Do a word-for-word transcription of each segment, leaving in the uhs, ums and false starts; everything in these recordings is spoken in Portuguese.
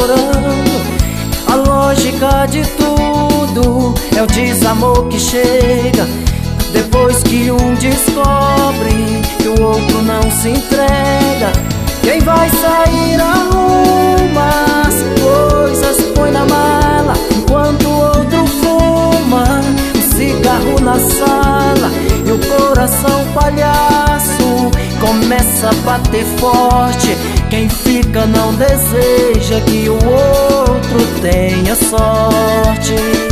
namorando. A lógica de tudo é o desamor que chega depois que um descobre que o outro não se entrega. Quem vai sair arruma as coisas, põe na mala, enquanto o outro fuma um cigarro na sala. E o coração palhaço começa a bater forte. Quem fica não deseja que o outro tenha sorte.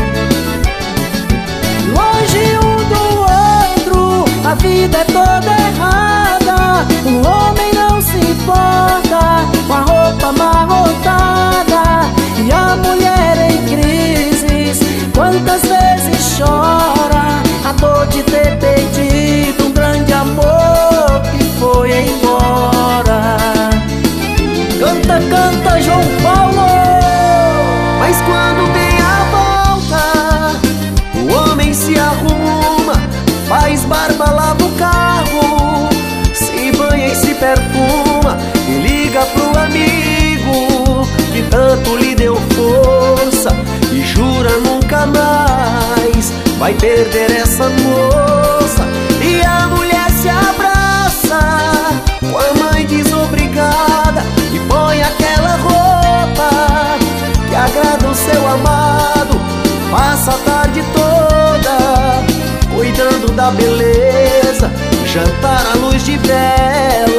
Longe um do outro, a vida é toda errada. O homem não se importa com a roupa amarrotada, e a mulher em crises quantas vezes chora a dor de ter perdido um grande amor que foi embora. Canta, canta, João Paulo! Mas quando vem a volta, o homem se arruma, faz barba, lava o carro, se banha e se perfuma, e liga pro amigo que tanto lhe deu força, e jura nunca mais vai perder essa moça. E a mulher se abraça com a mãe desobrigada e põe aquela roupa que agrada o seu amado. Passa a tarde toda cuidando da beleza, jantar à luz de vela